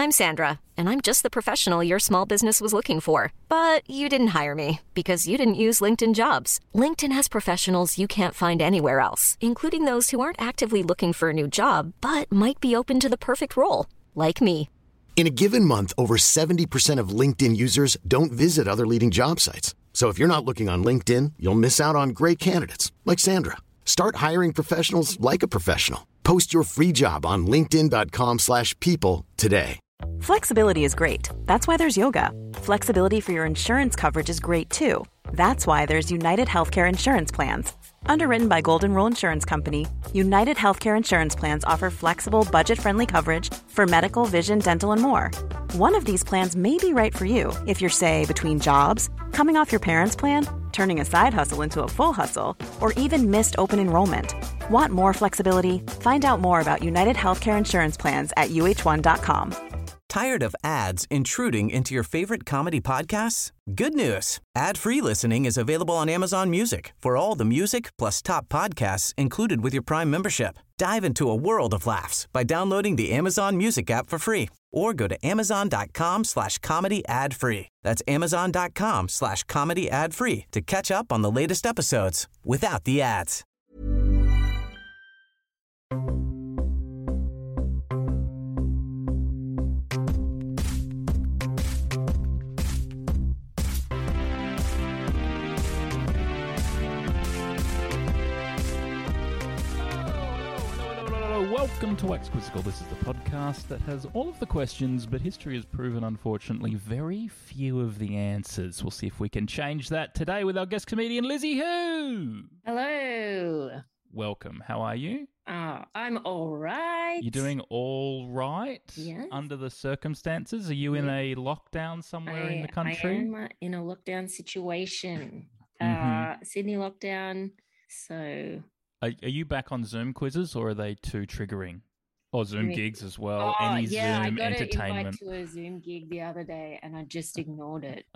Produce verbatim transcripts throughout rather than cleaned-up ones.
I'm Sandra, and I'm just the professional your small business was looking for. But you didn't hire me because you didn't use LinkedIn Jobs. LinkedIn has professionals you can't find anywhere else, including those who aren't actively looking for a new job, but might be open to the perfect role, like me. In a given month, over seventy percent of LinkedIn users don't visit other leading job sites. So if you're not looking on LinkedIn, you'll miss out on great candidates like Sandra. Start hiring professionals like a professional. Post your free job on linkedin.com slash people today. Flexibility is great. That's why there's yoga. Flexibility for your insurance coverage is great too. That's why there's United Healthcare Insurance Plans. Underwritten by Golden Rule Insurance Company, United Healthcare Insurance Plans offer flexible, budget-friendly coverage for medical, vision, dental, and more. One of these plans may be right for you if you're, say, between jobs, coming off your parents' plan, turning a side hustle into a full hustle, or even missed open enrollment. Want more flexibility? Find out more about United Healthcare Insurance Plans at U H one dot com. Tired of ads intruding into your favorite comedy podcasts? Good news. Ad-free listening is available on Amazon Music for all the music plus top podcasts included with your Prime membership. Dive into a world of laughs by downloading the Amazon Music app for free or go to amazon.com slash comedy ad free. That's amazon.com slash comedy ad free to catch up on the latest episodes without the ads. Welcome to Wax Quizzical. This is the podcast that has all of the questions, but history has proven, unfortunately, very few of the answers. We'll see if we can change that today with our guest comedian, Lizzie Who. Hello. Welcome. How are you? Oh, I'm all right. You're doing all right? Yes. Under the circumstances? Are you in a lockdown somewhere I, in the country? I am in a lockdown situation. Mm-hmm. Uh, Sydney lockdown. So... Are, are you back on Zoom quizzes, or are they too triggering? Or Zoom Me. gigs as well? Oh, Any yeah, Zoom I got entertainment? an invite to a Zoom gig the other day, and I just ignored it.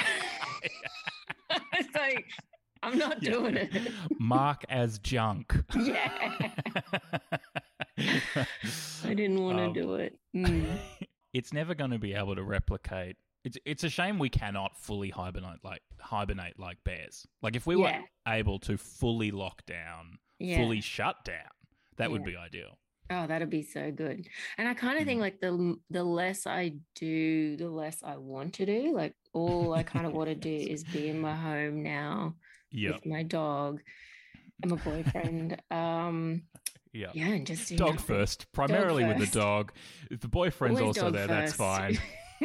It's like, I'm not Yeah. doing it. Mark as junk. Yeah. I didn't want to Um, do it. Mm. It's never going to be able to replicate. It's it's a shame we cannot fully hibernate like hibernate like bears. Like if we Yeah. were able to fully lock down, Yeah. fully shut down, that would Yeah. be ideal. Oh, that'd be so good. And I kind of think Mm. like the the less I do, the less I want to do. Like all I kind of want to do is be in my home now Yeah, with my dog and my boyfriend. Um, yeah. yeah, and just do Dog nothing. first, primarily with first. the dog. If the boyfriend's Always also dog there, that's first. fine.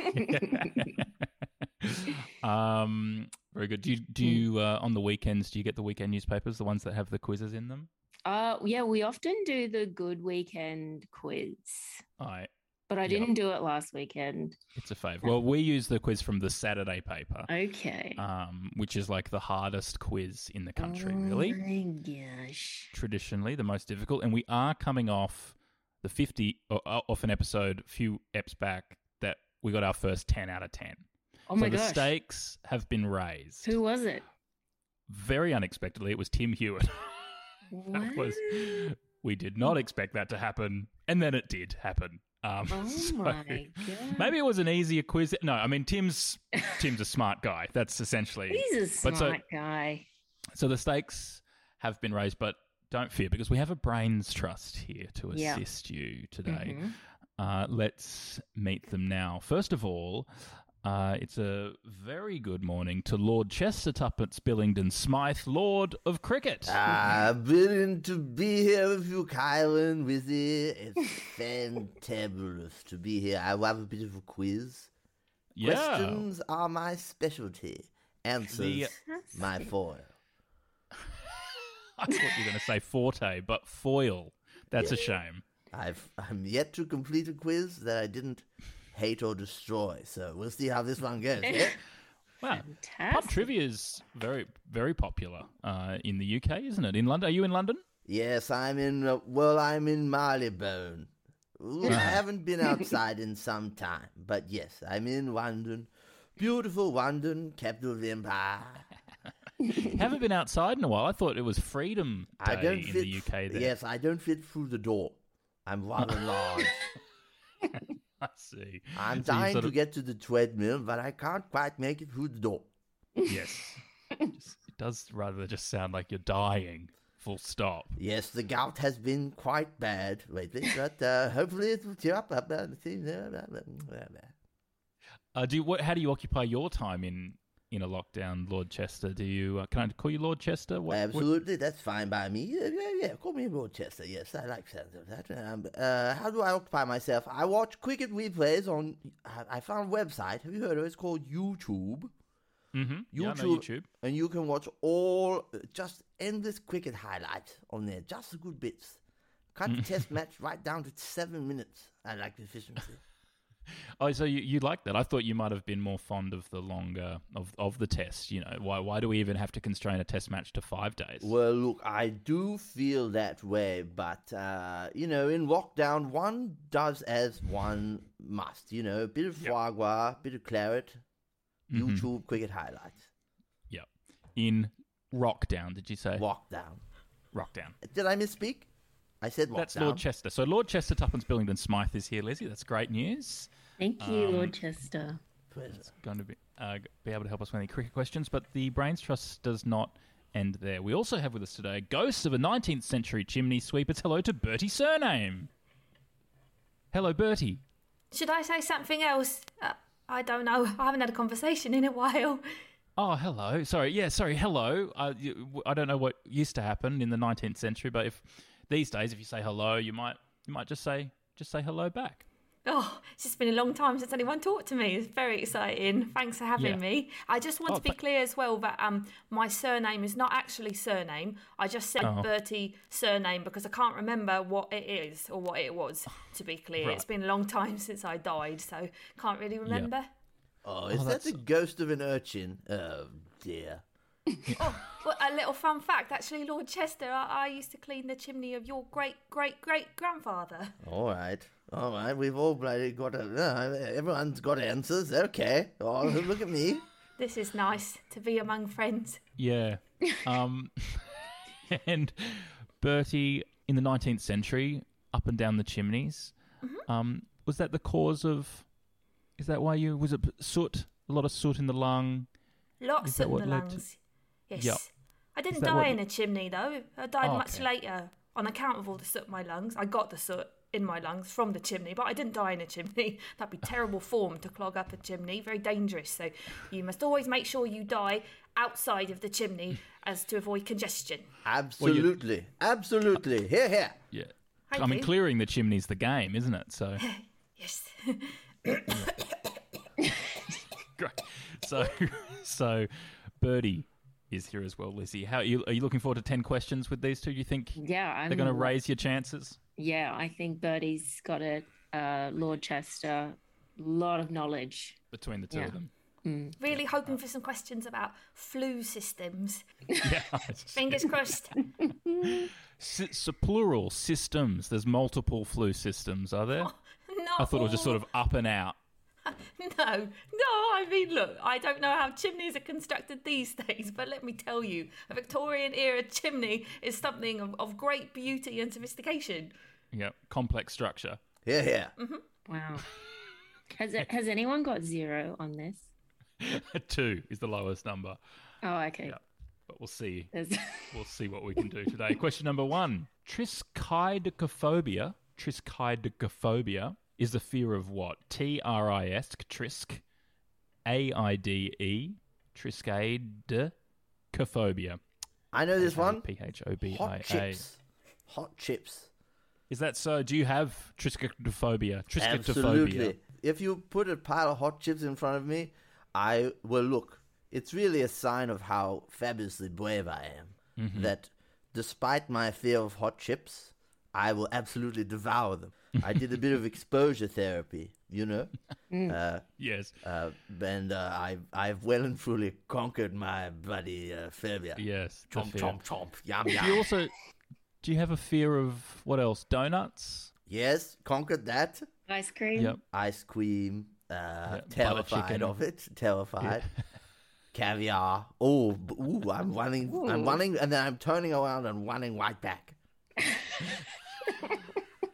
um, very good. Do you, do you uh, on the weekends? Do you get the weekend newspapers, the ones that have the quizzes in them? Uh, yeah, we often do the Good Weekend quiz, I. but I Yep. didn't do it last weekend. It's a fave. Well, we use the quiz from the Saturday paper. Okay. Um, which is like the hardest quiz in the country, oh really. my gosh. Traditionally, the most difficult. And we are coming off the fifty, or, uh, off an episode a few eps back that we got our first ten out of ten. Oh my so the gosh. stakes have been raised. Who was it? Very unexpectedly, it was Tim Hewitt. That was, we did not expect that to happen, and then it did happen. Um, Oh so my god. maybe it was an easier quiz. No, I mean Tim's Tim's a smart guy. That's essentially. He's a smart But so- guy. So the stakes have been raised, but don't fear because we have a brains trust here to Yeah. assist you today. Mhm. Uh, let's meet them now. First of all, uh, it's a very good morning to Lord Chester Tuppence Billingdon Smythe, Lord of Cricket. Ah, brilliant to be here with you, Kylan, Wizzy. It's fantabulous to be here. I will have a bit of a quiz. yeah. Questions are my specialty. Answers The- my foil. I thought you were going to say forte, but foil. That's a shame. I've I'm yet to complete a quiz that I didn't hate or destroy. So we'll see how this one goes. Yeah? Wow. Pub Fantastic. trivia is very, very popular uh, in the U K, isn't it? In London, are you in London? Yes, I'm in. Uh, well, I'm in Marylebone. Ooh, I haven't been outside in some time, but yes, I'm in London. Beautiful London, capital of the empire. Haven't been outside in a while. I thought it was Freedom Day I don't in fit. the U K. There. Yes, I don't fit through the door. I'm rather large. I see. I'm So you dying sort to of- get to the treadmill, but I can't quite make it through the door. Yes. Just- it does rather just sound like you're dying. Full stop. Yes, the gout has been quite bad lately, but uh, hopefully it will cheer up. Uh, do you, what? How do you occupy your time in, in a lockdown, Lord Chester? Do you uh, can I call you Lord Chester? What, Absolutely, that's fine by me. Yeah, yeah, yeah. Call me Rochester. Yes, I like sounds of that. Um, uh, how do I occupy myself? I watch cricket replays on. I I found a website. Have you heard of it? It's called YouTube. Mm-hmm. Yeah, I know YouTube, YouTube. and you can watch all uh, just endless cricket highlights on there, just the good bits. Cut the test match right down to seven minutes. I like the efficiency. Oh, so you, you like that? I thought you might have been more fond of the longer of of the test. You know, why why do we even have to constrain a test match to five days? Well, look, I do feel that way, but uh, you know, in lockdown, one does as one must. You know, a bit of foie gras, bit of claret, Mm-hmm. YouTube cricket highlights. Yep. In Rockdown, did you say? Lockdown. Rockdown. Did I misspeak? I said lockdown. That's Lord Chester. So Lord Chester Tuppence Billington Smythe is here, Lizzie. That's great news. Thank you, Um, Lord Chester. Pleasure. Going to be uh, be able to help us with any cricket questions, but the Brains Trust does not end there. We also have with us today ghosts of a nineteenth century chimney sweepers. Hello to Bertie Surname. Hello, Bertie. Should I say something else? Uh, I don't know. I haven't had a conversation in a while. Oh, hello. Sorry. Yeah, sorry. Hello. Uh, you, I don't know what used to happen in the nineteenth century, but if these days, if you say hello, you might you might just say just say hello back. Oh, it's just been a long time since anyone talked to me. It's very exciting. Thanks for having Yeah. me. I just want Oh, to be th- clear as well that um my surname is not actually surname. I just said Oh. Bertie surname because I can't remember what it is or what it was, to be clear. Right. It's been a long time since I died, so can't really remember. Oh, is Oh, that that's- the ghost of an urchin? Oh, dear. Oh, well, a little fun fact, actually, Lord Chester, I, I used to clean the chimney of your great, great, great grandfather. All right. All right. We've all bloody got a... Uh, everyone's got answers. Okay. Oh, look at me. This is nice to be among friends. Yeah. Um, and Bertie, in the nineteenth century, up and down the chimneys, um, was that the cause of... Is that why you... Was it soot? A lot of soot in the lung? Lots Is that in what the led to- lungs. Yes. Yep. I didn't that die what- in a chimney though. I died Oh, much okay. later on account of all the soot in my lungs. I got the soot in my lungs from the chimney, but I didn't die in a chimney. That'd be terrible form to clog up a chimney. Very dangerous. So you must always make sure you die outside of the chimney as to avoid congestion. Absolutely. Absolutely. Here, here. Yeah. Thank I mean, you. clearing the chimney's the game, isn't it? So... Yes. Great. So, so Birdie is here as well, Lizzie. How are you, are you looking forward to ten questions with these two? You think Yeah, I'm. they're going to raise your chances? Yeah, I think Bertie's got it. Uh, Lord Chester, lot of knowledge. Between the two Yeah. of them. Really hoping for some questions about flu systems. Yeah. Fingers crossed. S- so plural systems. There's multiple flu systems, are there? Not I thought it was just sort all. of up and out. No, no, I mean, look, I don't know how chimneys are constructed these days, but let me tell you, a Victorian era chimney is something of, of great beauty and sophistication. Yeah. Complex structure. Here, here. Wow. Has it, has anyone got zero on this? Two is the lowest number. Oh, okay. Yeah. But we'll see. There's- We'll see what we can do today. Question number one. Triskaidekaphobia. Triskaidekaphobia is the fear of what? T R I S, trisk, A I D E, triskaidekaphobia. I know this one. P H O B I Hot A. chips. Hot chips. Is that so? Do you have triskaidekaphobia? Triskaidekaphobia. Absolutely. If you put a pile of hot chips in front of me, I will look. It's really a sign of how fabulously brave I am. Mm-hmm. That despite my fear of hot chips, I will absolutely devour them. I did a bit of exposure therapy, you know, uh, Yes. uh, and uh, I've I've well and truly conquered my bloody uh, phobia. Yes. the Chomp, fear. chomp, chomp, yum, Do you yum. also do you have a fear of what else? Donuts? Yes, conquered that. Ice cream. Yep. Ice cream, uh, butter terrified chicken. of it, terrified. Caviar. Oh, b- ooh, I'm running, I'm Ooh. running, and then I'm turning around and running right back.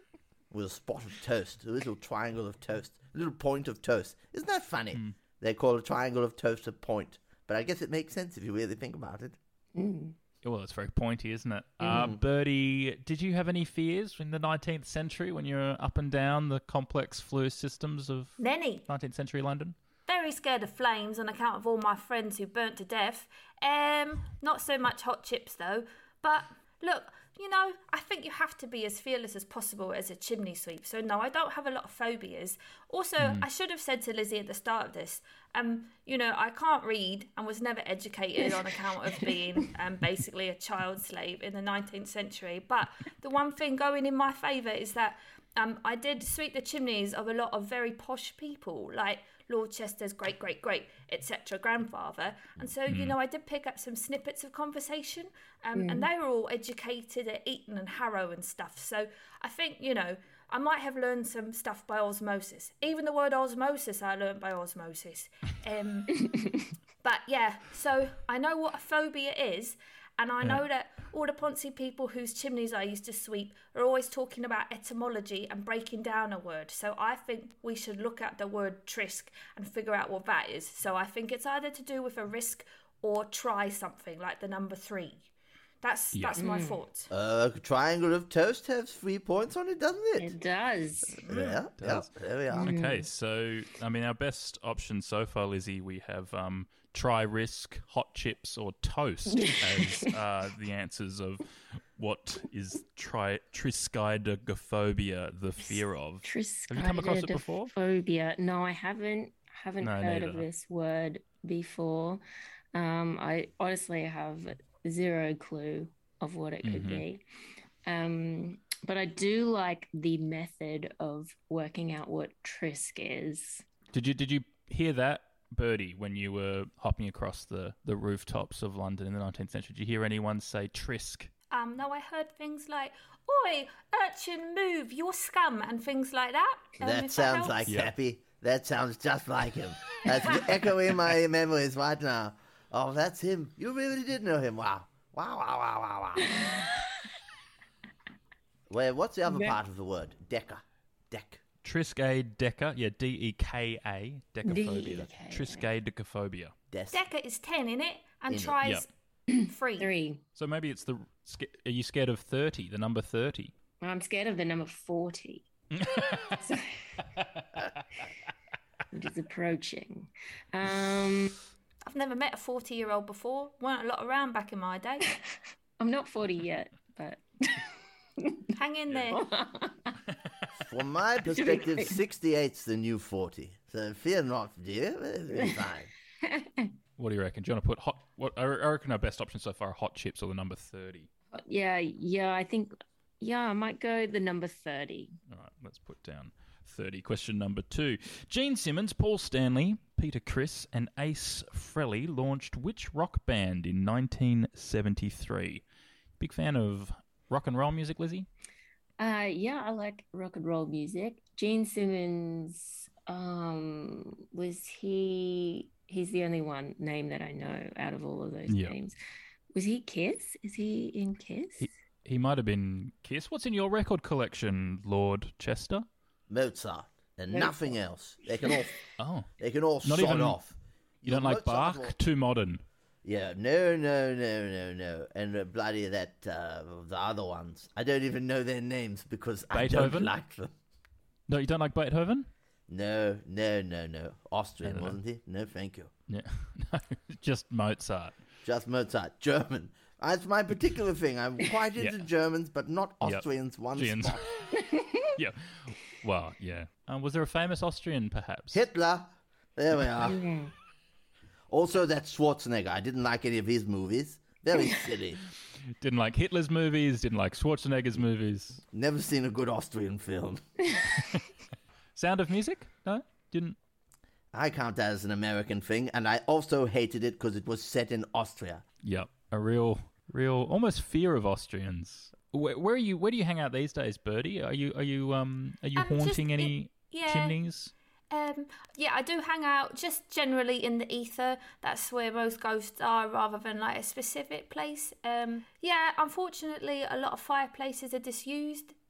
with a spot of toast, a little triangle of toast, a little point of toast. Isn't that funny? Mm. They call a triangle of toast a point. But I guess it makes sense if you really think about it. Mm. Well, it's very pointy, isn't it? Mm. Uh, Bertie, did you have any fears in the nineteenth century when you're up and down the complex fluid systems of Many. nineteenth century London? Very scared of flames on account of all my friends who burnt to death. Um, not so much hot chips, though. But, look, you know, I think you have to be as fearless as possible as a chimney sweep. So, no, I don't have a lot of phobias. Also, mm. I should have said to Lizzie at the start of this, um, you know, I can't read and was never educated on account of being um, basically a child slave in the nineteenth century. But the one thing going in my favour is that um, I did sweep the chimneys of a lot of very posh people, like Lord Chester's great, great, great, et cetera grandfather. And so, mm. you know, I did pick up some snippets of conversation um, mm. and they were all educated at Eton and Harrow and stuff. So I think, you know, I might have learned some stuff by osmosis. Even the word osmosis I learned by osmosis. Um, but yeah, so I know what a phobia is. And I yeah. know that all the Ponzi people whose chimneys I used to sweep are always talking about etymology and breaking down a word. So I think we should look at the word trisk and figure out what that is. So I think it's either to do with a risk or try something like the number three. That's yeah. that's my mm. thoughts. Uh, a triangle of toast has three points on it, doesn't it? It does. Yeah, it does. Yeah, there we are. Okay, so, I mean, our best option so far, Lizzie, we have um, try, risk, hot chips, or toast as uh, the answers of what is tri- triskaidekaphobia, the fear of. Have you come across it before? Phobia. No, I haven't. Haven't no, heard neither. of this word before. Um, I honestly have zero clue of what it could mm-hmm. be. Um, but I do like the method of working out what trisk is. Did you did you hear that, Bertie, when you were hopping across the, the rooftops of London in the nineteenth century? Did you hear anyone say trisk? Um, no, I heard things like, "Oi, urchin, move, you're scum," and things like that. Um, that sounds that like yeah. Happy. That sounds just like him. That's echoing my memories right now. Oh, that's him. You really did know him. Wow. Wow, wow, wow, wow, wow. Well, what's the other part of the word? Deca. Deck. Triskaideka. Yeah, D E K A. Decaphobia. Triskaidekaphobia. Deca is ten, in it? And in tries yep. three. Three. So maybe it's the... Are you scared of thirty, the number thirty? I'm scared of the number forty. so, which is approaching. Um... I've never met a forty-year-old before. Weren't a lot around back in my day. I'm not forty yet, but... Hang in there. From my perspective, sixty-eight's the new forty. So fear not, dear. It'll be fine. What do you reckon? Do you want to put hot... What I reckon our best option so far are hot chips or the number thirty. Yeah, yeah, I think... Yeah, I might go the number thirty. All right, let's put down thirty. Question number two. Gene Simmons, Paul Stanley, Peter Criss, and Ace Frehley launched which rock band in nineteen seventy-three? Big fan of rock and roll music, Lizzie? Uh, yeah, I like rock and roll music. Gene Simmons, um, was he... He's the only one name that I know out of all of those yep. names. Was he Kiss? Is he in Kiss? He, he might have been Kiss. What's in your record collection, Lord Chester? Mozart and Mozart. Nothing else. They can all. oh, they can all not sod even, off. You don't like Bach? Or... Too modern. Yeah, no, no, no, no, no, and uh, bloody that uh, the other ones. I don't even know their names because Beethoven? I don't like them. No, you don't like Beethoven? No, no, no, no. Austrian, no, no. wasn't he? No, thank you. Yeah, no, just Mozart. Just Mozart. German. That's my particular thing. I'm quite into yeah. Germans, but not Austrians. Yep. One Austrians. spot. yeah. Well, yeah. Um, was there a famous Austrian, perhaps? Hitler. There we are. Also, that Schwarzenegger. I didn't like any of his movies. Very silly. Didn't like Hitler's movies. Didn't like Schwarzenegger's movies. Never seen a good Austrian film. Sound of Music? No? Didn't? I count that as an American thing, and I also hated it because it was set in Austria. Yep. A real, real, almost fear of Austrians. Where, where are you? Where do you hang out these days, Bertie? Are you, are you, um, are you um, haunting just, any it, yeah. chimneys? Um, yeah, I do hang out just generally in the ether. That's where most ghosts are, rather than like a specific place. Um, yeah, unfortunately, a lot of fireplaces are disused.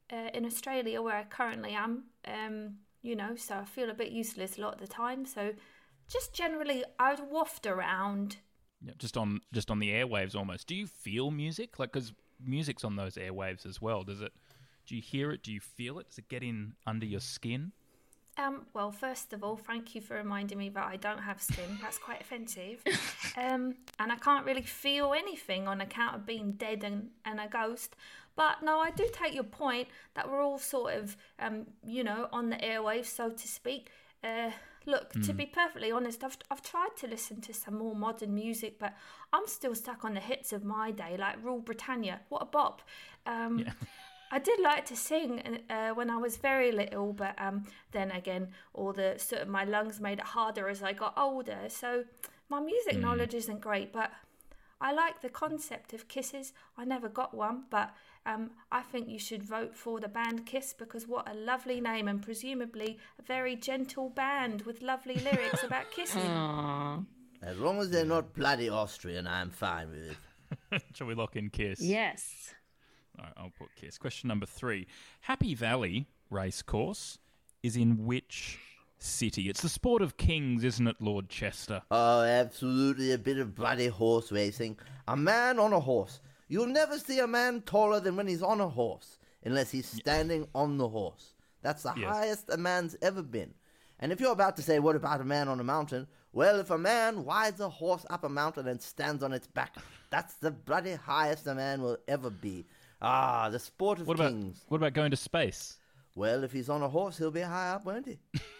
uh, in Australia where I currently am. Um, you know, so I feel a bit useless a lot of the time. So just generally, I would waft around. Yeah, just on just on the airwaves almost. Do you feel music? Like, because music's on those airwaves as well. Does it? Do you hear it? Do you feel it? Does it get in under your skin? Um, well, first of all, thank you for reminding me that I don't have skin. That's quite offensive. Um, and I can't really feel anything on account of being dead and, and a ghost. But no, I do take your point that we're all sort of, um, you know, on the airwaves, so to speak. Uh, look, mm. to be perfectly honest, I've I've tried to listen to some more modern music, but I'm still stuck on the hits of my day, like Rule Britannia. What a bop. Um, yeah. I did like to sing uh, when I was very little, but um, then again, all the sort of my lungs made it harder as I got older. So my music mm. knowledge isn't great, but I like the concept of Kisses. I never got one, but um, I think you should vote for the band Kiss, because what a lovely name, and presumably a very gentle band with lovely lyrics about kissing. Aww. As long as they're not bloody Austrian, I'm fine with it. Shall we lock in Kiss? Yes. All right, I'll put Kiss. Question number three. Happy Valley Racecourse is in which city? It's the sport of kings, isn't it, Lord Chester? Oh, absolutely. A bit of bloody horse racing. A man on a horse. You'll never see a man taller than when he's on a horse, unless he's standing on the horse. That's the Yes. highest a man's ever been. And if you're about to say, what about a man on a mountain? Well, if a man rides a horse up a mountain and stands on its back, that's the bloody highest a man will ever be. Ah, the sport of What about, kings. what about going to space? Well, if he's on a horse, he'll be high up, won't he?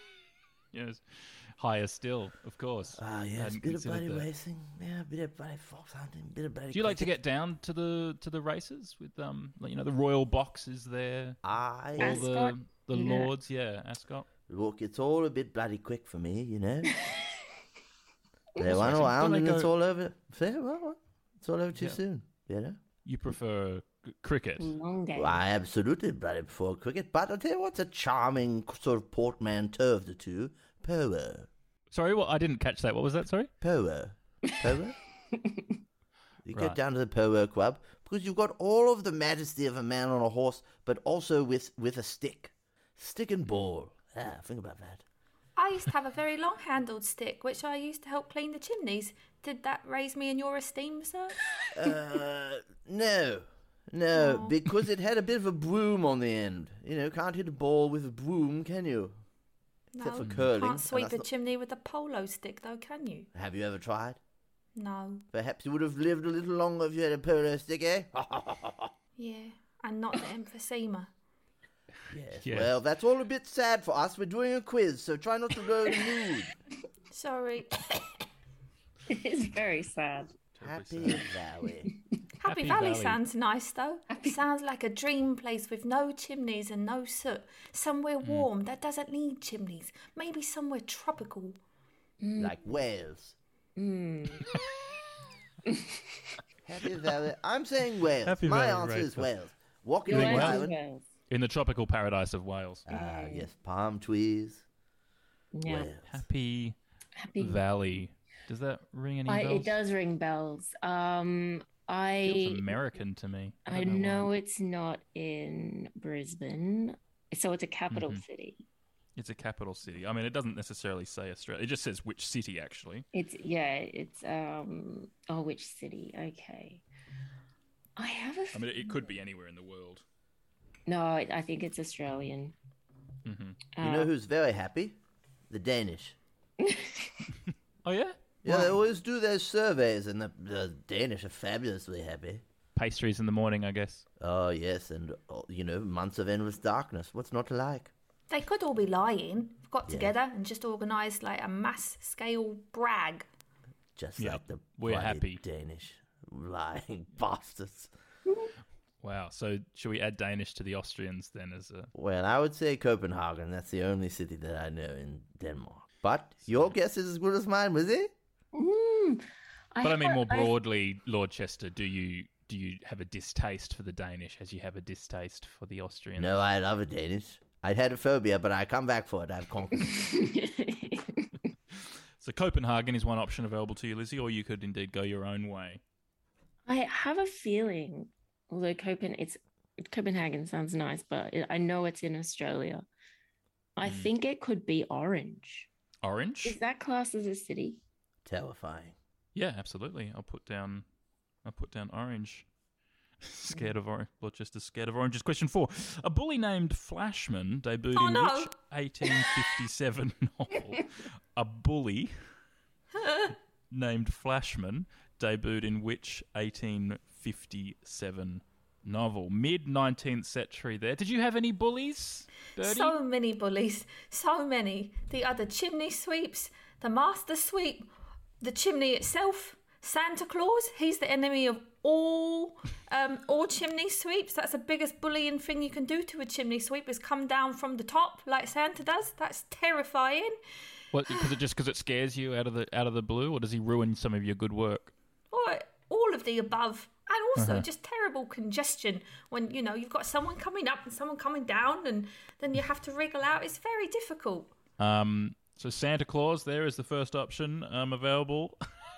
Yes. Higher still, of course. Ah, yes, Hadn't bit of considered bloody that. racing. Yeah, bit of bloody fox hunting, bit of bloody Do you like to cricket. get down to the to the races with um like, you know, the royal box is there? I All Ascot, the the yeah. lords, yeah, Ascot. Look, it's all a bit bloody quick for me, you know. They Horse run racing, around don't and they it's go- all over. Fair, well, it's all over too Yeah. soon, you know. You prefer c- cricket? Long game. Well, I absolutely bloody prefer cricket, but I'll tell you what's a charming sort of portmanteau of the two. Polo. Sorry, what? I didn't catch that. What was that? Sorry. Polo. Polo? You Right. get down to the polo club because you've got all of the majesty of a man on a horse, but also with, with a stick. Stick and ball. Ah, think about that. I used to have a very long-handled stick, which I used to help clean the chimneys. Did that raise me in your esteem, sir? Uh, no. No, Oh. because it had a bit of a broom on the end. You know, can't hit a ball with a broom, can you? Except No, for curling. can't and sweep that's a not- chimney with a polo stick, though, can you? Have you ever tried? No. Perhaps you would have lived a little longer if you had a polo stick, eh? Yeah, and not the emphysema. Yes. Yeah. Well, that's all a bit sad for us. We're doing a quiz, so try not to go in the mood. Sorry. It is very sad. Happy Valley. Happy, Happy Valley, Valley. sounds nice, though. Sounds like a dream place with no chimneys and no soot. Somewhere warm that doesn't need chimneys. Maybe somewhere tropical. Like Wales. Mm. Happy Valley. I'm saying Wales. Happy My Valley answer is Racecourse. Wales. Walking Your on Wales? answer is island. Wales. In the tropical paradise of Wales. Ah, yes, palm trees. Yeah. Wales. Happy Happy. Valley. Does that ring any I, bells? it does ring bells. Um, I Feels American to me. I don't know why. it's not in Brisbane, so it's a capital Mhm. city. It's a capital city. I mean, it doesn't necessarily say Australia. It just says which city, actually. It's yeah, it's um. Oh, which city? Okay. I have a. I mean, it, it could be anywhere in the world. No, I I think it's Australian. hmm You know who's very happy? The Danish. Oh, yeah? Yeah, they always do those surveys, and the, the Danish are fabulously happy. Pastries in the morning, I guess. Oh, yes, and, oh, you know, months of endless darkness. What's not to like? They could all be lying, got Yeah. together and just organised like a mass scale brag. Just Yeah, like the we're bloody happy. Danish lying bastards. Wow. So should we add Danish to the Austrians then as a... Well, I would say Copenhagen. That's the only city that I know in Denmark. But your guess is as good as mine, was it? Mm, But I mean, have- more I- broadly, Lord Chester, do you do you have a distaste for the Danish as you have a distaste for the Austrians? No, I love a Danish. I'd had a phobia, but I come back for it. I've conquered it. So Copenhagen is one option available to you, Lizzie, or you could indeed go your own way. I have a feeling, although Copen, it's Copenhagen sounds nice, but I know it's in Australia. I Mm. think it could be Orange. Orange? Is that classed as a city? Terrifying. Yeah, absolutely. I'll put down. I'll put down Orange. Scared of orange. Rochester's scared of oranges. Question four. A bully named Flashman debuted Oh, in no. which eighteen fifty-seven novel? A bully named Flashman debuted in which eighteen fifty-seven novel? Mid-nineteenth century there. Did you have any bullies, Birdie? So many bullies, so many. The other chimney sweeps, the master sweep, the chimney itself, Santa Claus. He's the enemy of all um, all chimney sweeps. That's the biggest bullying thing you can do to a chimney sweep is come down from the top like Santa does. That's terrifying. What? Because it just because it scares you out of the out of the blue, or does he ruin some of your good work? Or all of the above. And also Uh-huh. just terrible congestion when, you know, you've got someone coming up and someone coming down and then you have to wriggle out. It's very difficult. Um, so Santa Claus there is the first option um, available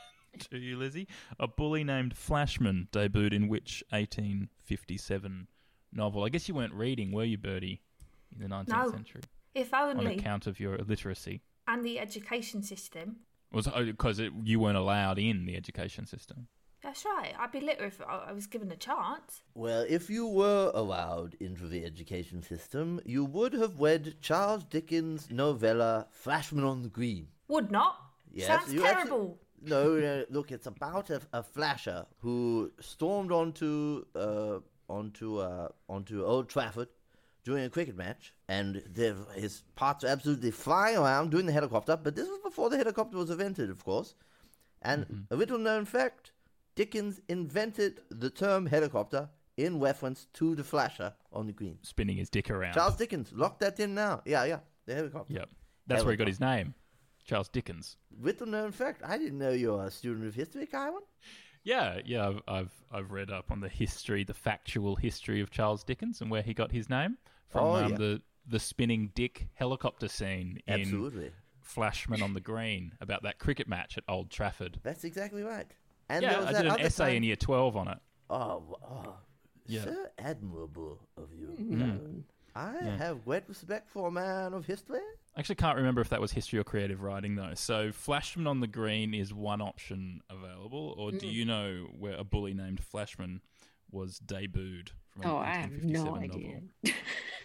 to you, Lizzie. A bully named Flashman debuted in which eighteen fifty-seven novel? I guess you weren't reading, were you, Birdie, in the nineteenth No. century? If On only. account of your illiteracy. And the education system. Was because you weren't allowed in the education system? That's right. I'd be literate if I I was given a chance. Well, if you were allowed into the education system, you would have read Charles Dickens' novella Flashman on the Green. Would not. Yes, Sounds you terrible. actu- no, no, look, it's about a, a flasher who stormed onto uh, onto uh, onto Old Trafford during a cricket match, and the, his parts are absolutely flying around doing the helicopter. But this was before the helicopter was invented, of course. And Mm-hmm. a little known fact: Dickens invented the term helicopter in reference to the flasher on the green. Spinning his dick around. Charles Dickens, lock that in now. Yeah, yeah, the helicopter. Yep. That's where he got his name. Charles Dickens. Little known fact: I didn't know you were a student of history, Kywan. Yeah, yeah, I've, I've I've read up on the history, the factual history of Charles Dickens and where he got his name from. Oh, um, yeah. the the spinning dick helicopter scene in Absolutely. Flashman on the Green about that cricket match at Old Trafford. That's exactly right. And there Yeah, was I that did an other essay time- in year twelve on it. Oh, oh Yeah. so admirable of you. Mm. Kywan. I have great respect for a man of history. I actually can't remember if that was history or creative writing though. So Flashman on the Green is one option available, or do you know where a bully named Flashman was debuted from? an Oh, I have no eighteen fifty-seven idea. novel?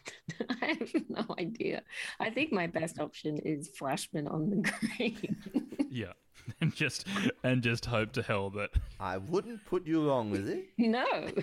I have no idea. I think my best option is Flashman on the Green. Yeah, and just and just hope to hell that I wouldn't put you wrong, Lizzie. No.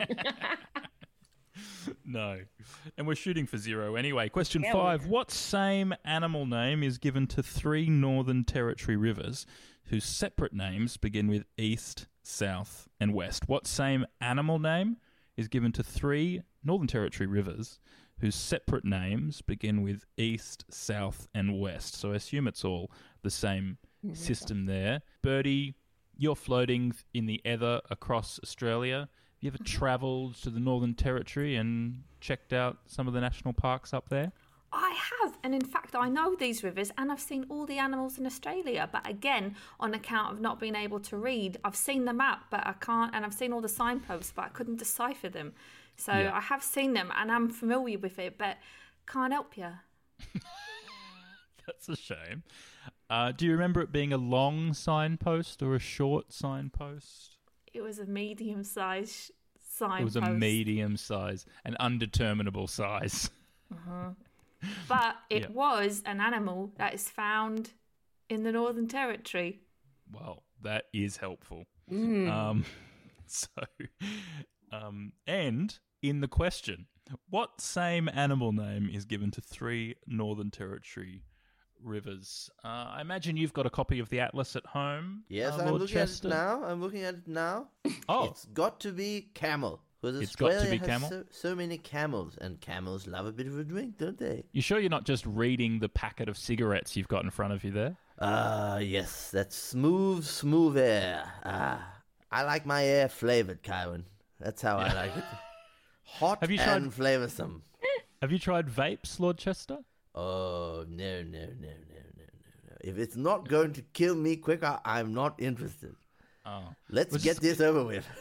no. And we're shooting for zero anyway. Question Yeah, five: what same animal name is given to three Northern Territory rivers whose separate names begin with east, south, and west? What same animal name is given to three Northern Territory rivers whose separate names begin with east, south, and west? So I assume it's all the same system there. Birdie, you're floating in the ether across Australia. Have you ever travelled to the Northern Territory and checked out some of the national parks up there? I have, and in fact, I know these rivers, and I've seen all the animals in Australia. But again, on account of not being able to read, I've seen the map, but I can't, and I've seen all the signposts, but I couldn't decipher them. So Yeah. I have seen them, and I'm familiar with it, but can't help you. That's a shame. Uh, do you remember it being a long signpost or a short signpost? It was a medium-sized signpost. It was a medium size, an undeterminable size. But it Yeah. was an animal that is found in the Northern Territory. Well, that is helpful. Um, so, um, and in the question, what same animal name is given to three Northern Territory rivers? Uh, I imagine you've got a copy of the atlas at home. Yes, uh, I'm Lord looking Chester. at it now. I'm looking at it now. Oh, It's got to be camel. Because It's got to Australia be has camel? So, so many camels, and camels love a bit of a drink, don't they? you sure you're not just reading the packet of cigarettes you've got in front of you there? Ah, yes, that smooth, smooth air. Ah, I like my air flavored, Kywan. That's how I like it. Hot Have you and tried- flavorsome. Have you tried vapes, Lord Chester? Oh, no, no, no, no, no, no, no. If it's not going to kill me quicker, I'm not interested. Oh, Let's Was get this- this over with.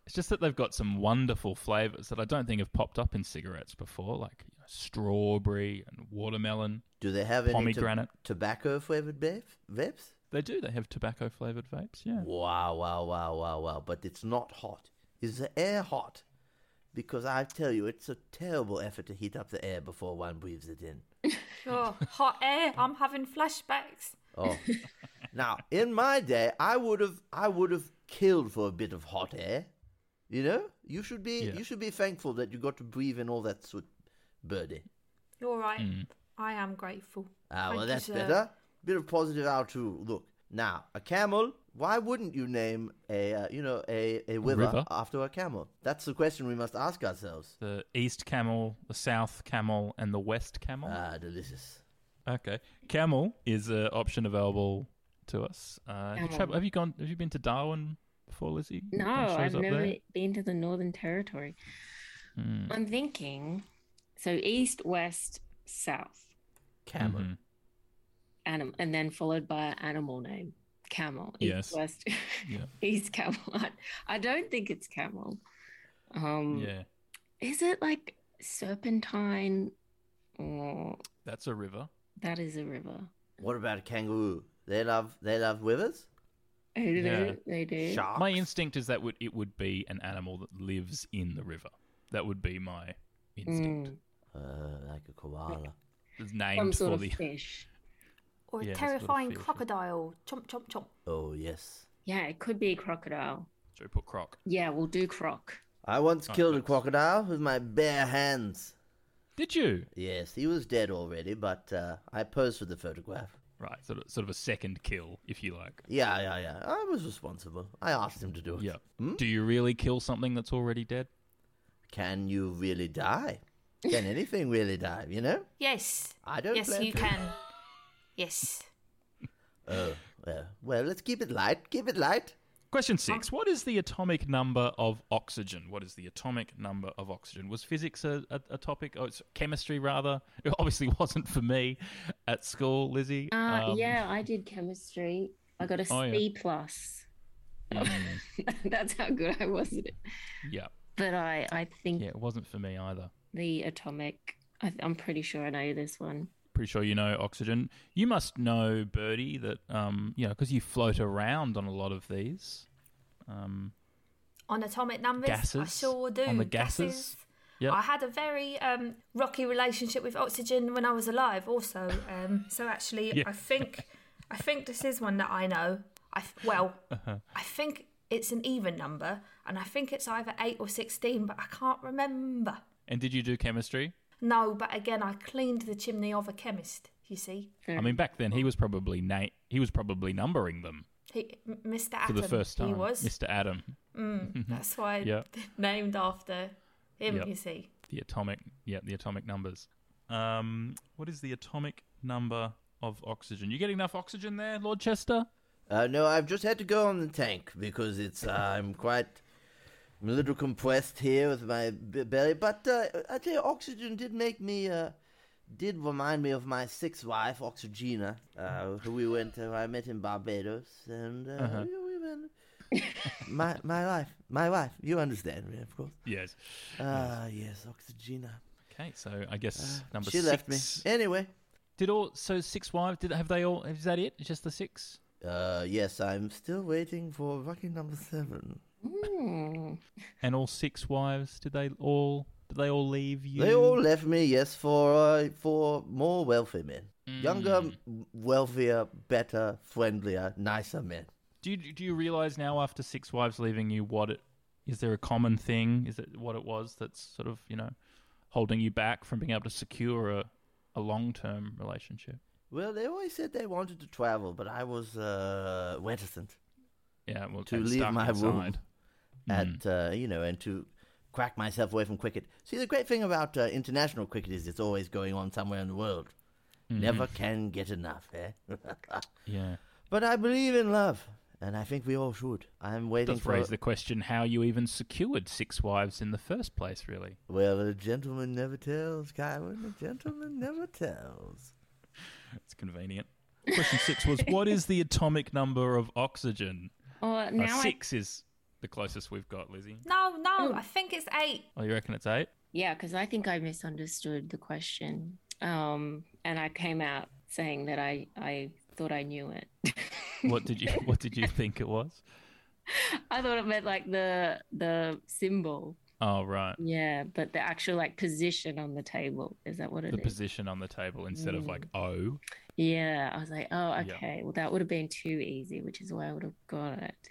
It's just that they've got some wonderful flavours that I don't think have popped up in cigarettes before, like you know, strawberry and watermelon. Do they have any pomegranate? To- tobacco flavored vapes? They do. They have tobacco flavored vapes. Yeah. Wow, wow, wow, wow, wow! But it's not hot. Is the air hot? Because I tell you, it's a terrible effort to heat up the air before one breathes it in. Oh, hot air! I'm having flashbacks. Oh, now in my day, I would have, I would have killed for a bit of hot air. You know, you should be, Yeah. you should be thankful that you got to breathe in all that soot, birdie. You're right. Mm. I am grateful. Ah, Thank well, you, that's sir. better. Bit of positive outro. Look, now a camel. Why wouldn't you name a, uh, you know, a a river, river? after a camel? That's the question we must ask ourselves. The East Camel, the South Camel, and the West Camel. Ah, delicious. Okay. Camel is an option available to us. Uh, have, you Camel. tra- have you gone? Have you been to Darwin before, Lizzie? No, Done shows I've up never there? been to the Northern Territory. Hmm. I'm thinking, so east, west, south, Camel. Mhm. anim- and then followed by an animal name, camel. Yes. East, west, Yeah. east, camel. I, I don't think it's camel. Um, Yeah. Is it like serpentine? Or That's a river. that is a river. What about a kangaroo? They love, they love rivers. They do. Yeah. They do. Sharks. My instinct is that would it would be an animal that lives in the river. That would be my instinct. Mm, Uh, like a koala. It's some named sort for of the fish. Or a Yeah, it's a little terrifying fish. crocodile. Chomp, chomp, chomp. Oh yes. Yeah, it could be a crocodile. So we put croc. Yeah, we'll do croc. I once Oh, killed a thanks. crocodile with my bare hands. Did you? Yes, he was dead already, but uh, I posed for the photograph. Right, sort of, sort of a second kill, if you like. Yeah, yeah, yeah. I was responsible. I asked him to do it. Yeah. Hmm? Do you really kill something that's already dead? Can you really die? Can anything really die, you know? Yes. I don't Yes, plan you to. can. Yes. Oh, well, well, let's keep it light. Keep it light. Question six. What is the atomic number of oxygen? What is the atomic number of oxygen? Was physics a, a, a topic? Oh, it's chemistry, rather. It obviously wasn't for me at school, Lizzie. Uh, Um, yeah, I did chemistry. I got a Oh, yeah. C plus. mm, That's how good I was at it. yeah. But I, I think Yeah, it wasn't for me either. the atomic. I, I'm pretty sure I know this one. Pretty sure you know oxygen. You must know, Birdie, that, um, you know, because you float around on a lot of these. Um, On atomic numbers, I Gases? sure do. On the gases? Yep. I had a very um, rocky relationship with oxygen when I was alive. Also, um, so actually, Yeah. I think I think this is one that I know. I th- well, I think it's an even number, and I think it's either eight or sixteen, but I can't remember. and did you do chemistry? No, but again, I cleaned the chimney of a chemist. You see, I mean, back then he was probably na- he was probably numbering them he, M- Mister for Atom. the first time. He was. Mister Adam. Mm, that's why Yeah. named after him. Yep. You see. The atomic, yeah, the atomic numbers. Um, what is the atomic number of oxygen? You get enough oxygen there, Lord Chester? Uh, no, I've just had to go on the tank because it's uh, I'm quite I'm a little compressed here with my b- belly. But uh, I tell you, oxygen did make me uh, did remind me of my sixth wife, Oxygena, uh, who we went to. I met in Barbados, and uh, Uh-huh. we, we went. my my wife, my wife. You understand me, of course. Yes. Ah, yes, Oxygena. Okay, so I guess number Uh, She six. left me. Anyway, Did all so six wives? Did have they all? Is that it? Just the six? uh, yes, I'm still waiting for fucking number seven. Hmm. And all six wives? Did they all? Did they all leave you? They all left me, yes, for uh, for more wealthy men, Mm. younger, m- wealthier, better, friendlier, nicer men. Do you do you realize now after six wives leaving you what it is? There a common thing? Is it what it was that's sort of you know holding you back from being able to secure a a long term relationship? Well, they always said they wanted to travel, but I was uh, reticent Yeah, well, to and leave stuck my room inside. at uh, you know, and to crack myself away from cricket. See, the great thing about uh, international cricket is it's always going on somewhere in the world. Mhm. Never can get enough, eh? Yeah. But I believe in love, and I think we all should. I'm waiting Does for. raise the question how you even secured six wives in the first place, really. Well, a gentleman never tells, Kyron. A gentleman never tells. It's convenient. Question six was, what is the atomic number of oxygen? Oh, Uh, now I six is the closest we've got, Lizzie? No, no, I think it's eight. Oh, you reckon it's eight? Yeah, because I think I misunderstood the question. Um, and I came out saying that I, I thought I knew it. What did you What did you think it was? I thought it meant like the the symbol. Oh, right. Yeah, but the actual like position on the table. Is that what it The is? position on the table instead of like O. Yeah, I was like, oh, Yeah. okay. Well, that would have been too easy, which is why I would have got it.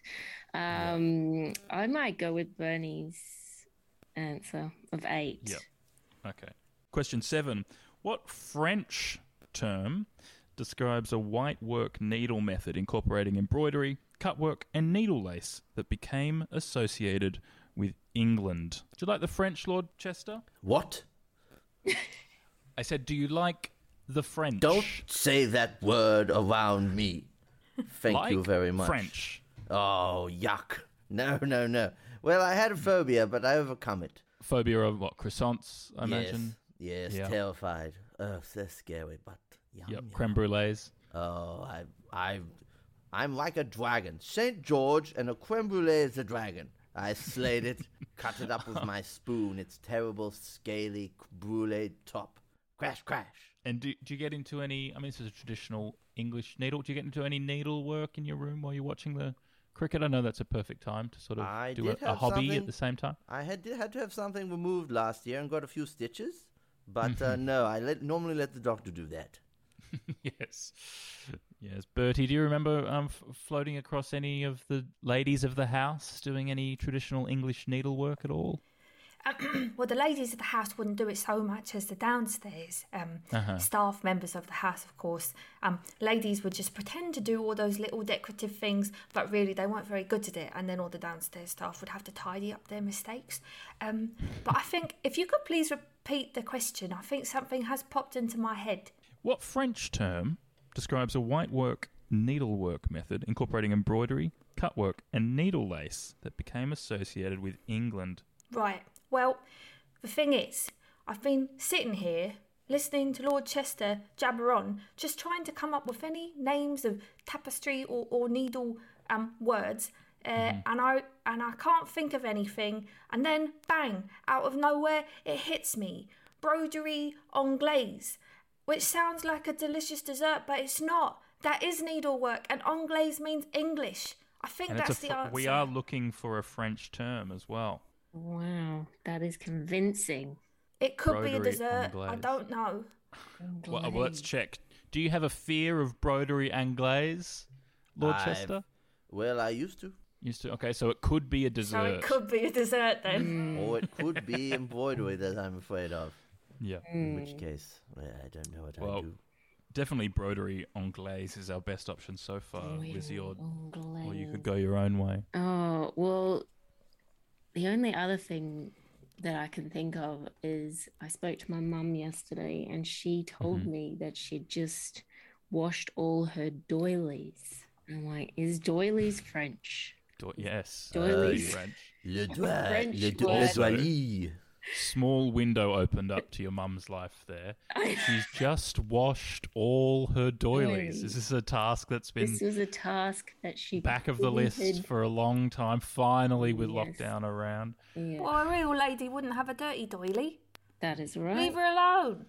Um, I might go with Bernie's answer of eight. Yep. Okay. Question seven. What French term describes a white work needle method incorporating embroidery, cutwork, and needle lace that became associated with England? Do you like the French, Lord Chester? What? I said, do you like the French? Don't say that word around me. Thank like you very much. French. Oh, yuck. No, no, no. Well, I had a phobia, but I overcome it. Phobia of what? Croissants, I yes, imagine? Yes, Yeah. terrified. Oh, so scary, but yum, Yep. yum. Creme brulees. Oh, I, I, I'm like a dragon. Saint George and a creme brulee is a dragon. I slayed it, cut it up with my spoon. Its terrible, scaly brulee top. Crash, crash. And do, do you get into any, I mean, this is a traditional English needle. Do you get into any needlework in your room while you're watching the cricket? I know that's a perfect time to sort of I do did a, a have hobby something- at the same time. I had did, had to have something removed last year and got a few stitches. But uh, no, I let, normally let the doctor do that. Yes. Yes. Bertie, do you remember um, f- floating across any of the ladies of the house doing any traditional English needlework at all? Um, well, the ladies of the house wouldn't do it so much as the downstairs um, Uh-huh. staff members of the house, of course. Um, ladies would just pretend to do all those little decorative things, but really they weren't very good at it. And then all the downstairs staff would have to tidy up their mistakes. Um, but I think if you could please repeat the question, I think something has popped into my head. What French term describes a white work needlework method incorporating embroidery, cutwork, and needle lace that became associated with England? Right. Well, the thing is, I've been sitting here listening to Lord Chester jabber on, just trying to come up with any names of tapestry or, or needle um, words, uh, mm. and I and I can't think of anything. And then, bang! Out of nowhere, it hits me: broderie anglaise, which sounds like a delicious dessert, but it's not. That is needlework, and anglaise means English. I think And that's it's a the fr- answer. we are looking for a French term as well. Wow, that is convincing. It could be a Broderie dessert. anglaise. I don't know. Well, well, let's check. Do you have a fear of broderie anglaise, Lord I've- Chester? Well, I used to. Used to. Okay, so it could be a So dessert. it could be a dessert then. Or it could be embroidery that I'm afraid of. Yeah. In which case, well, I don't know what I Well, do. definitely broderie anglaise is our best option so far, Lizzie, or, Anglaise. or you could go your own way. Oh, well, the only other thing that I can think of is I spoke to my mum yesterday and she told Mm-hmm. me that she'd just washed all her doilies. I'm like, is doilies French? Do- yes. Doilies. French. Le doigt, French le, do- word. le doily. Small window opened up to your mum's life there. She's just washed all her doilies. This is a task that's been This was a task that she back of the list completed. for a long time. Finally, with Yes. lockdown around. Yeah, Well, a real lady wouldn't have a dirty doily. that is right. Leave her alone.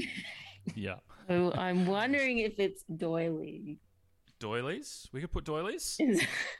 Yeah. So I'm wondering if it's doily. Doilies? We could put doilies? Is-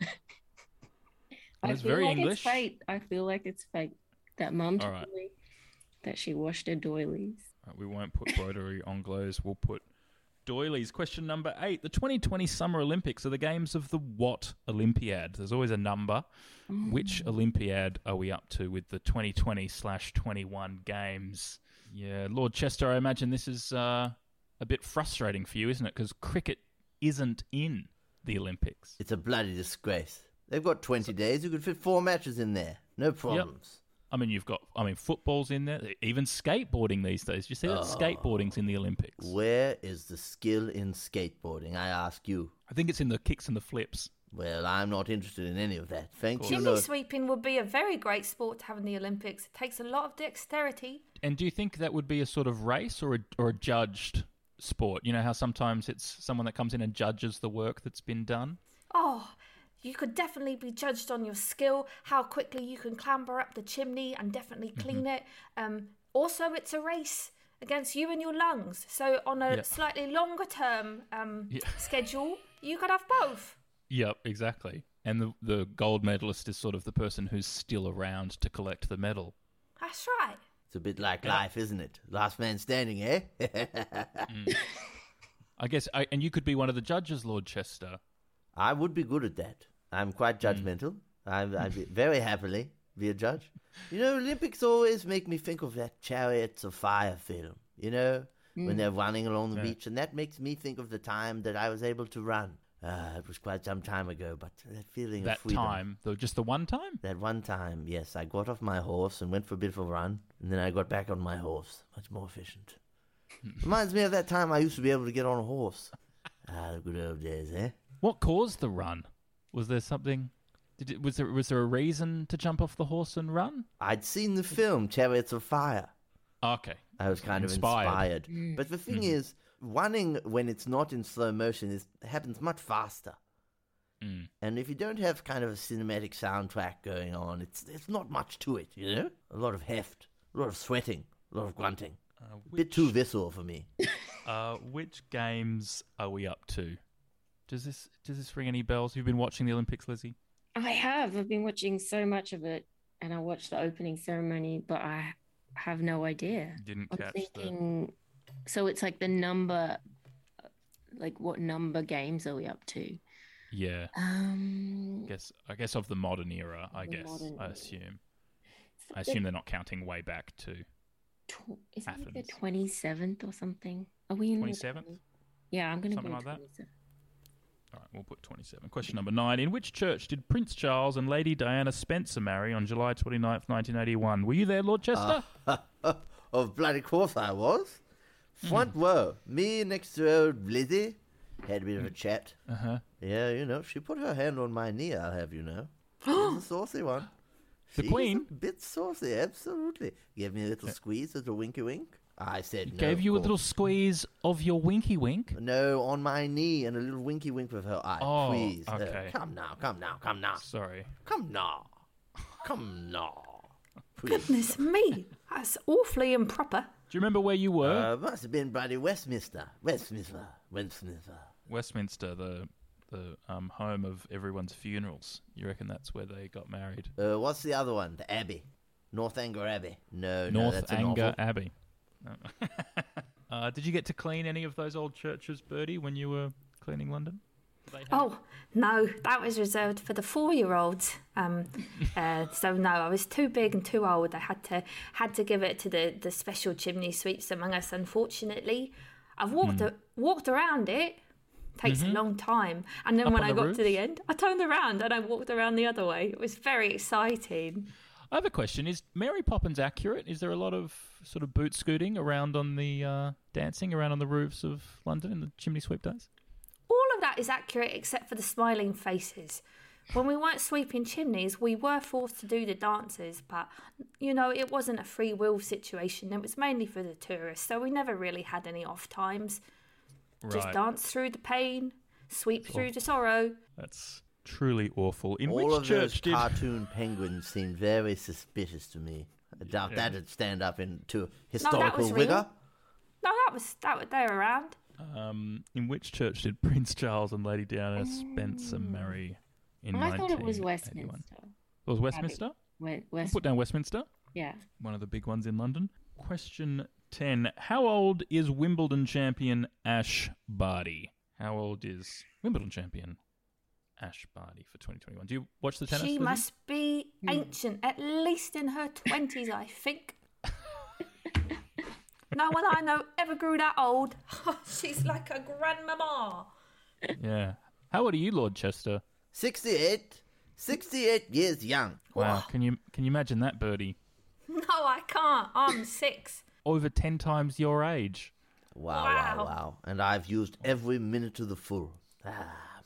I it's feel very like English. It's fake. I feel like it's fake. That mum All told right. me that she washed her doilies. Right, we won't put broderie anglaise. We'll put doilies. Question number eight. The twenty twenty Summer Olympics are the games of the what Olympiad? There's always a number. Which Olympiad are we up to with the twenty twenty slash twenty-one games? Yeah, Lord Chester, I imagine this is uh, a bit frustrating for you, isn't it? Because cricket isn't in the Olympics. It's a bloody disgrace. They've got twenty days. You could fit four matches in there. No problems. I mean, you've got, I mean, football's in there, even skateboarding these days. Do you see that skateboarding's in the Olympics? Where is the skill in skateboarding, I ask you? I think it's in the kicks and the flips. Well, I'm not interested in any of that. Thank you. Chimney No. sweeping would be a very great sport to have in the Olympics. It takes a lot of dexterity. And do you think that would be a sort of race or a, or a judged sport? You know how sometimes it's someone that comes in and judges the work that's been done? Oh, you could definitely be judged on your skill, how quickly you can clamber up the chimney and definitely clean Mm-hmm. it. Um, also, it's a race against you and your lungs. So on a Yeah. slightly longer term um, Yeah. schedule, you could have both. Yep, exactly. And the the gold medalist is sort of the person who's still around to collect the medal. That's right. It's a bit like life, isn't it? Last man standing, eh? I guess, I, and you could be one of the judges, Lord Chester. I would be good at that. I'm quite judgmental. I'm, I'd be very happily be a judge. You know, Olympics always make me think of that Chariots of Fire film, you know, when they're running along the beach. And that makes me think of the time that I was able to run. Uh, it was quite some time ago, but that feeling That of freedom. time, though, just the one time? That one time, yes, I got off my horse and went for a bit of a run, and then I got back on my horse. Much more efficient. Reminds me of that time I used to be able to get on a horse. Ah, the good old days, eh? What caused the run? Was there something? Did it, was there was there a reason to jump off the horse and run? I'd seen the film Chariots of Fire. Okay. I was kind Inspired. of inspired. But the thing is, running when it's not in slow motion is happens much faster. Mm. And if you don't have kind of a cinematic soundtrack going on, it's there's not much to it, you know? A lot of heft, a lot of sweating, a lot of grunting. Uh, A bit too visceral for me. Uh, which games are we up to? Does this does this ring any bells? You've been watching the Olympics, Lizzie? I have. I've been watching so much of it, and I watched the opening ceremony, but I have no idea. Didn't I'm catch thinking, so it's like the number, like what number games are we up to? the. Yeah. Um, I guess I guess of the modern era. I The guess modern I era. assume. it's I like assume the they're not counting way back to tw- is it like the Athens. twenty-seventh or something? Are we in the twenty-seventh? twenty Yeah, I'm gonna Something go like that? twenty-seven. All right, we'll put twenty-seven. Question number nine. In which church did Prince Charles and Lady Diana Spencer marry on July twenty-ninth, nineteen eighty-one? Were you there, Lord Chester? Of bloody course I was. Front row. Me next to old Lizzie. Had a bit of a chat. Uh-huh. Yeah, you know, she put her hand on my knee, I'll have you know. She's a saucy one. The She's Queen? a bit saucy, absolutely. Gave me a little squeeze, a little winky wink. I said no. Gave of you a course. little squeeze of your winky wink? No, on my knee, and a little winky wink with her eye. Oh, Please. Uh, okay. come now, come now, come now. Sorry. Come now. Come now. Please. Goodness me, that's awfully improper. Do you remember where you were? Uh, must have been bloody Westminster. Westminster. Westminster. Westminster, the the um, home of everyone's funerals. You reckon that's where they got married? Uh, what's the other one? The Abbey. Northanger Abbey. No, no, North that's a Anger novel. Abbey. No. uh, did you get to clean any of those old churches, Bertie, when you were cleaning London? They had- Oh, no, that was reserved for the four-year-olds. Um, uh, so, no, I was too big and too old. I had to had to give it to the, the special chimney sweeps among us, unfortunately. I've walked a, walked around it. Takes a long time. And then Up when on I the got roofs? to the end, I turned around and I walked around the other way. It was very exciting. I have a question. Is Mary Poppins accurate? Is there a lot of sort of boot scooting around on the uh, dancing around on the roofs of London in the chimney sweep days? All of that is accurate except for the smiling faces. When we weren't sweeping chimneys, we were forced to do the dances, but, you know, it wasn't a free will situation. It was mainly for the tourists, so we never really had any off times. Just Right. dance through the pain, sweep through the sorrow. That's truly awful. In All which of those church did cartoon penguins seemed very suspicious to me. I doubt Yeah. that'd stand up into No, that historical was real. rigor. No, that was that. was- They were around. um, in which church did Prince Charles and Lady Diana Spencer marry in I thought it was nineteen eighty-one? Westminster. It was Westminster? We- We'll West, put down Westminster, yeah. one of the big ones in London. Question ten. How old is Wimbledon champion Ash Barty? How old is Wimbledon champion Ash Barty for twenty twenty-one? Do you watch the tennis? She Lizzie? must be ancient, at least in her twenties, I think. No one I know ever grew that old. She's like a grandmama. Yeah. How old are you, Lord Chester? sixty-eight. sixty-eight years young. Wow. Can you can you imagine that, Bertie? No, I can't. I'm six. Over ten times your age. Wow, Wow. wow, wow. And I've used every minute to the full. Ah,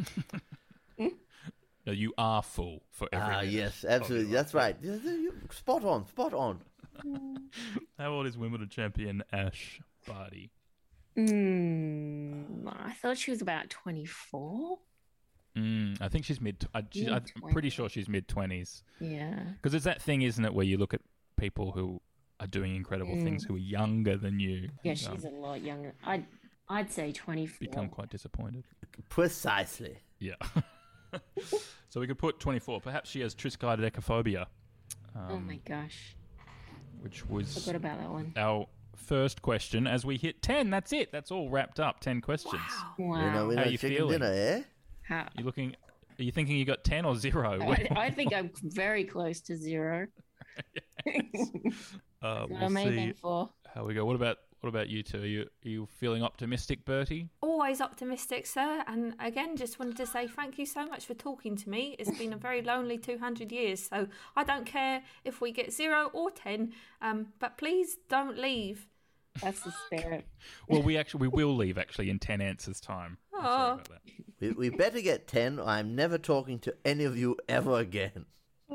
No, you are full for every ah minute yes, of absolutely. your That's right. You- you- Spot on, spot on. How old is Wimbledon champion Ash Barty? Mm, I thought she was about twenty-four. Mm, I think she's mid. I, she's, I'm pretty sure she's mid twenties. Yeah. Because it's that thing, isn't it, where you look at people who are doing incredible Mm. things who are younger than you. Yeah, and, she's um, a lot younger. I'd I'd say twenty-four. become quite disappointed. Precisely. Yeah. So we could put twenty-four. Perhaps she has triskaidekaphobia. Um, Oh my gosh, Which was forgot about that one. our first question. As we hit ten, that's it. That's all wrapped up. ten questions. Wow. Winner, winner, How you chicken feeling? dinner, eh? How, You looking? Are you thinking you got ten or zero? I, I think I'm very close to zero. uh, What we'll I'm aiming see for. how we go. What about what about you two? Are you are you feeling optimistic, Bertie? Always optimistic, sir. And again, just wanted to say thank you so much for talking to me. It's been a very lonely two hundred years, so I don't care if we get zero or ten, um, but please don't leave. That's the spirit. Well, we actually we will leave actually in ten answers time. I'm sorry Oh. about that. We, we better get ten or I'm never talking to any of you ever again.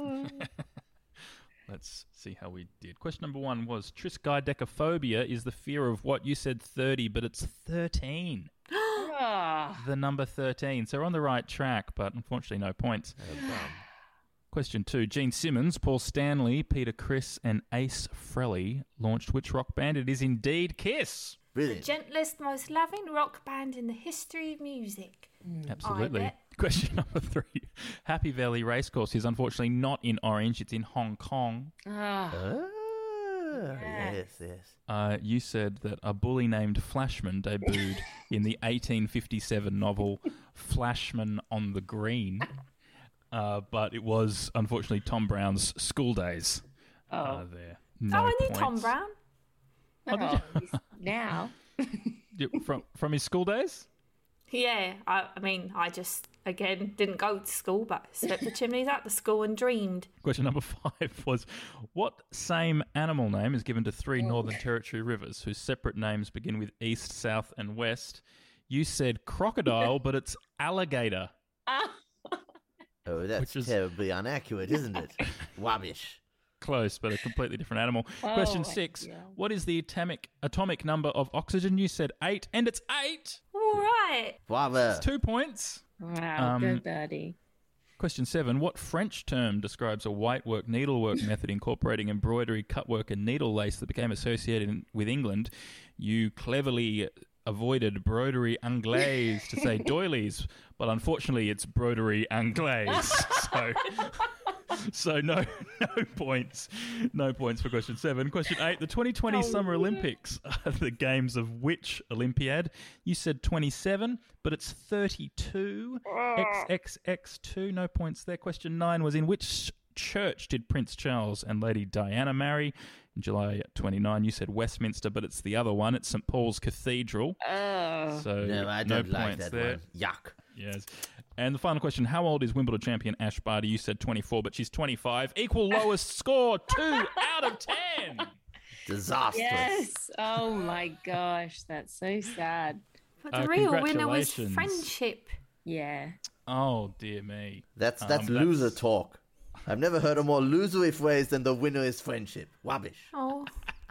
Let's see how we did. Question number one was triskaidekaphobia is the fear of what? You said thirty, but it's thirteen. Ah, The number thirteen. So we're on the right track, but unfortunately no points. Question two. Gene Simmons, Paul Stanley, Peter Criss, and Ace Frehley launched which rock band? It is indeed Kiss. The Brilliant. gentlest, most loving rock band in the history of music. Absolutely. bet. Question number three. Happy Valley Racecourse is unfortunately not in Orange. It's in Hong Kong. ah, Ah, yes, yes. Uh, you said that a bully named Flashman debuted in the eighteen fifty-seven novel Flashman on the Green, uh, but it was unfortunately Tom Brown's School Days. Uh, there. No oh, I knew points. Tom Brown. oh, he's- now. Yeah, From from his school days. Yeah, I, I mean, I just, again, didn't go to school, but swept the chimneys out the school and dreamed. Question number five was, what same animal name is given to three Northern Territory rivers whose separate names begin with east, south, and west? You said crocodile, but it's alligator. Oh, that's Which is- terribly inaccurate, isn't it? Wabbish. Close, but a completely different animal. Oh Question my six. God. What is the atomic atomic number of oxygen? You said eight, and it's eight. All right. Bravo. It's two points. Wow, Um, good birdie. Question seven. What French term describes a whitework needlework method incorporating embroidery, cutwork, and needle lace that became associated in, with England? You cleverly avoided broderie anglaise to say doilies, but unfortunately it's broderie anglaise. So, so no, no points. No points for question seven. Question eight. The twenty twenty Oh, Summer yeah. Olympics are the games of which Olympiad? You said twenty-seven, but it's thirty-two. X X X two, no points there. Question nine was, in which church did Prince Charles and Lady Diana marry? In July twenty-ninth, you said Westminster, but it's the other one. It's Saint Paul's Cathedral. Oh, So No, I no don't like points that there. one. Yuck. Yes. And the final question, how old is Wimbledon champion Ash Barty? You said twenty-four, but she's twenty-five. Equal lowest score, two out of ten. Disastrous. yes. Oh my gosh, that's so sad. But the Uh, real winner was congratulations. friendship. Yeah. Oh, dear me. That's Um, that's that's- loser talk. I've never heard a more losery phrase than the winner is friendship. Wabbish. Oh,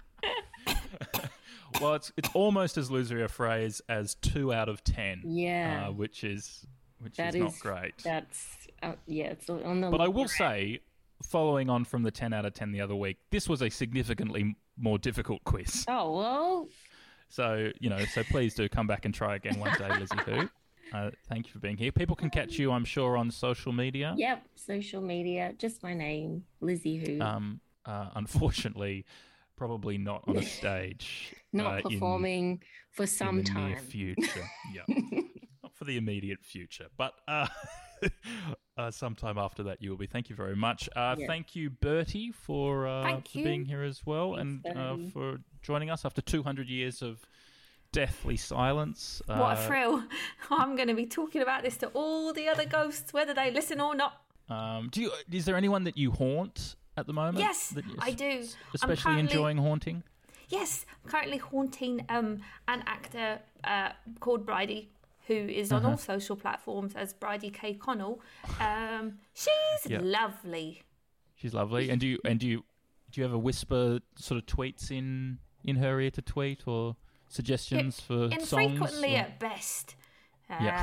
Well, it's it's almost as losery a phrase as two out of ten. Yeah. Uh, which is which That is not is- great. That's uh, yeah. It's on the. But I will say, following on from the ten out of ten the other week, this was a significantly more difficult quiz. Oh well. So, you know, so please do come back and try again one day, Lizzie Who. Uh, thank you for being here. People can catch you, I'm sure, on social media. Yep. Social media. Just my name, Lizzie Who. Um, uh, unfortunately, probably not on a stage. Not uh, in- performing for some in the time. near future. Yeah, not for the immediate future, but uh, uh, sometime after that you will be. Thank you very much. Uh, Yeah. Thank you, Bertie, for, uh, Thank for you. being here as well, Thanks, and uh, Bertie. for joining us after two hundred years of deathly silence. what Uh, a thrill. I'm going to be talking about this to all the other ghosts, whether they listen or not. Um, do you? Is there anyone that you haunt at the moment? Yes, that you- I do. I'm Especially currently- enjoying haunting. Yes, I'm currently haunting um, an actor uh, called Bridie, who is on Uh-huh. all social platforms as Bridie K. Connell. Um, she's Yeah. lovely. She's lovely. And do you? And do you? Do you ever whisper sort of tweets in in her ear to tweet or suggestions for songs? Infrequently or- at best. Uh, Yeah.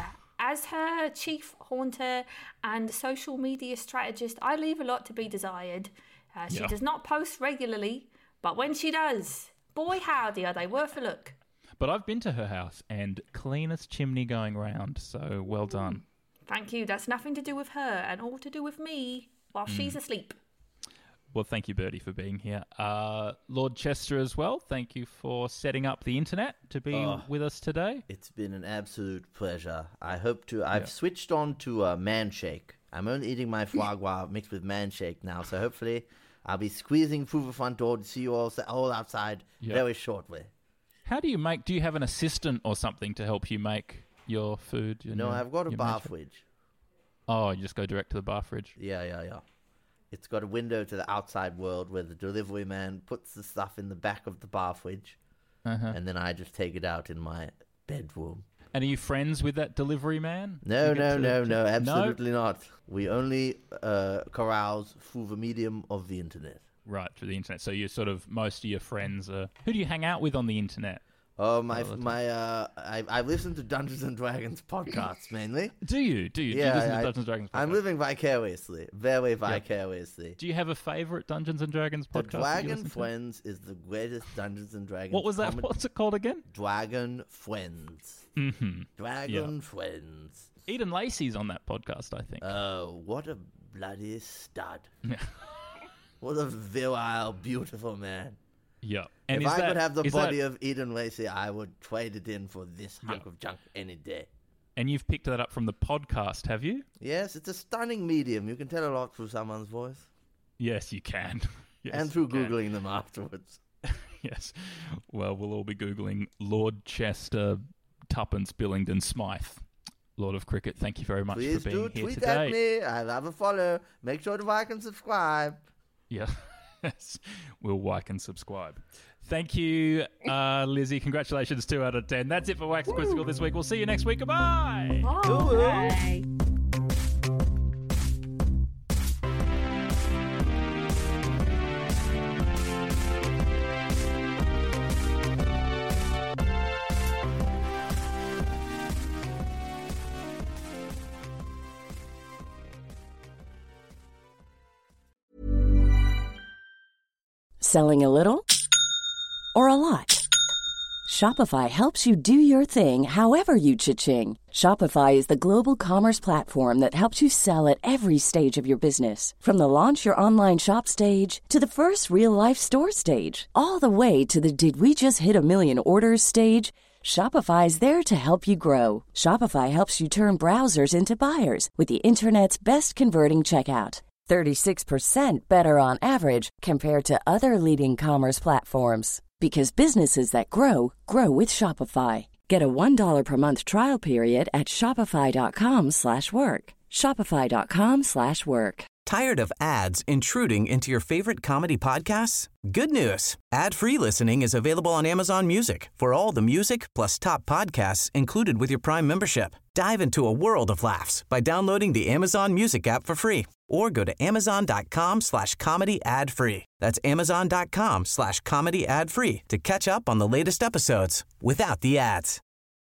as her chief haunter and social media strategist, I leave a lot to be desired. Uh, she Yeah. does not post regularly, but when she does, boy howdy, are they worth a look. But I've been to her house and cleanest chimney going round, so well done. Thank you. That's nothing to do with her and all to do with me while Mm. she's asleep. Well, thank you, Bertie, for being here. Uh, Lord Chester as well, thank you for setting up the internet to be Oh. with us today. It's been an absolute pleasure. I hope to. I've Yeah. switched on to uh, Manshake. I'm only eating my foie gras mixed with Manshake now, so hopefully I'll be squeezing through the front door to see you all, all outside Yeah. very shortly. How do you make, do you have an assistant or something to help you make your food? your No, new- I've got a your bar Manshake? fridge. Oh, you just go direct to the bar fridge? Yeah, yeah, yeah. It's got a window to the outside world where the delivery man puts the stuff in the back of the bar fridge, Uh-huh. and then I just take it out in my bedroom. And are you friends with that delivery man? No, You get no, to- no, to- no, absolutely not. We only uh, carouse through the medium of the internet. Right, through the internet. So you're sort of, most of your friends are... Who do you hang out with on the internet? Oh, my, Oh, that's my, uh, I, I listen to Dungeons and Dragons podcasts mainly. Do you? Do you? do you Yeah, listen to I- Dungeons and Dragons I'm podcast? living vicariously, very vicariously. Do you have a favourite Dungeons and Dragons The podcast? that you Dragon listen to? Friends is the greatest Dungeons and Dragons. What was that? comedy- What's it called again? Dragon Friends. Mm-hmm. Dragon Friends. Eden Lacey's on that podcast, I think. Oh, what a bloody stud. What a virile, beautiful man. yeah. And if is I that, could have the is body that- of Eden Lacey, I would trade it in for this hunk Yeah. of junk any day. And you've picked that up from the podcast, have you? Yes, it's a stunning medium. You can tell a lot through someone's voice. Yes, you can. Yes, and through you can. Googling them afterwards. Yes. Well, we'll all be Googling Lord Chester Tuppence Billingdon Smythe. Lord of Cricket, thank you very much Please for being do here tweet today. at me. I love a follow. Make sure to like and subscribe. Yeah. Yes. We'll like and subscribe. Thank you, uh, Lizzie. Congratulations, two out of ten. That's it for Wax Quizzical this week. We'll see you next week. Goodbye. Bye. Selling a little or a lot? Shopify helps you do your thing however you cha-ching. Shopify is the global commerce platform that helps you sell at every stage of your business. From the launch your online shop stage to the first real-life store stage, all the way to the did we just hit a million orders stage. Shopify is there to help you grow. Shopify helps you turn browsers into buyers with the internet's best converting checkout. thirty-six percent better on average compared to other leading commerce platforms. Because businesses that grow, grow with Shopify. Get a one dollar per month trial period at shopify.com slash work. Shopify.com slash work. Tired of ads intruding into your favorite comedy podcasts? Good news. Ad-free listening is available on Amazon Music for all the music plus top podcasts included with your Prime membership. Dive into a world of laughs by downloading the Amazon Music app for free or go to amazon.com slash comedy ad free. That's amazon.com slash comedy ad free to catch up on the latest episodes without the ads.